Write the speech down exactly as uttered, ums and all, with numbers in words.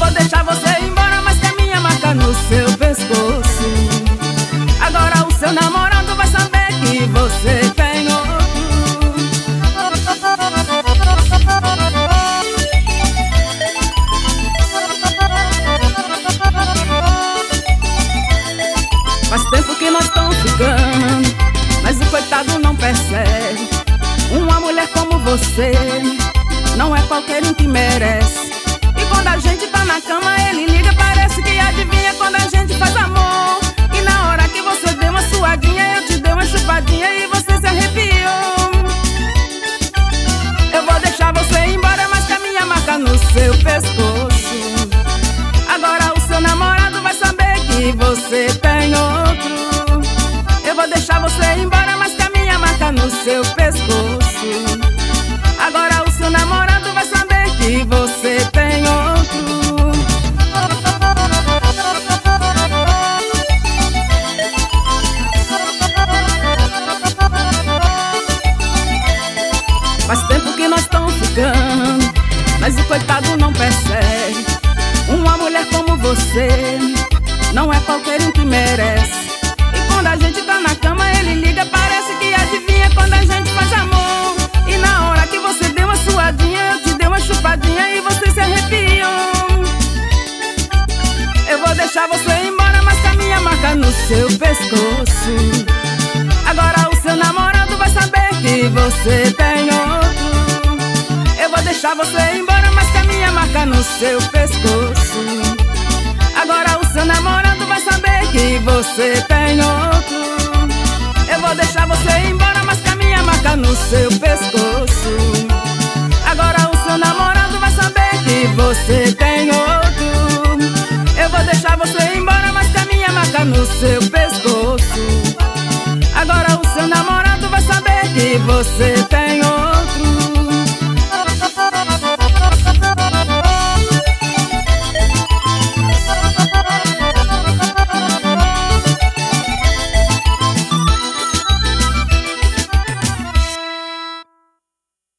vou deixar você ir embora, mas que a minha marca no seu pescoço. Agora o seu namorado vai saber que você tem outro. Faz tempo que nós estamos ficando, mas o coitado não percebe. Uma mulher como você não é qualquer um que merece. E quando a gente tá na cama ele liga, parece que adivinha quando a gente faz amor. E na hora que você deu uma suadinha, eu te dei uma chupadinha e você se arrepiou. Eu vou deixar você ir embora, mas com a minha marca no seu pescoço. Agora o seu namorado vai saber que você tem outro. Eu vou deixar você ir embora, mas com a minha marca no seu pescoço. Agora o seu namorado vai saber que você tem outro. Faz tempo que nós estamos ficando, mas o coitado não percebe. Uma mulher como você não é qualquer um que merece. E quando a gente tá na cama ele liga, parece que adivinha quando a gente faz amor. E na hora que você deu uma suadinha, eu te dei uma chupadinha e você se arrepiou. Eu vou deixar você ir embora, mas com a minha marca no seu pescoço. Agora o seu namorado vai saber que você tem outro. Eu vou deixar você ir embora, mas com a minha marca no seu pescoço. Agora o seu namorado vai saber que você tem outro. Eu vou deixar você ir embora, mas com a minha marca no seu pescoço. Agora o seu namorado vai saber que você tem outro. Eu vou deixar você ir embora, mas com a minha marca no seu pescoço. Agora o seu namorado vai saber que você tem outro.